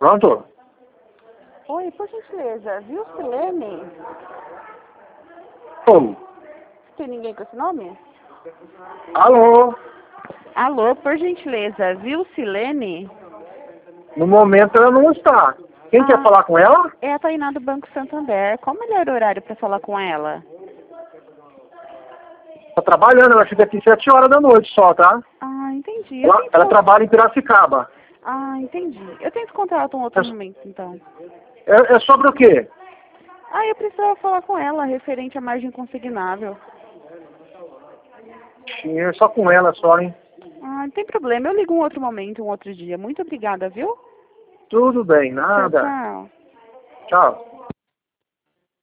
Pronto? Oi, por gentileza, viu Silene? Como? Tem ninguém com esse nome? Alô? Alô, por gentileza, viu Silene? No momento ela não está. Quem quer falar com ela? É a Tainá do Banco Santander. Qual o melhor horário para falar com ela? Está trabalhando, ela fica aqui 7 horas da noite só, tá? Ah, entendi. Ela trabalha em Piracicaba. Ah, entendi. Eu tento contato um outro momento, então. É sobre o quê? Eu precisava falar com ela, referente à margem consignável. É só com ela só, hein? Não tem problema. Eu ligo um outro momento, um outro dia. Muito obrigada, viu? Tudo bem, nada. Tchau, tchau. Tchau.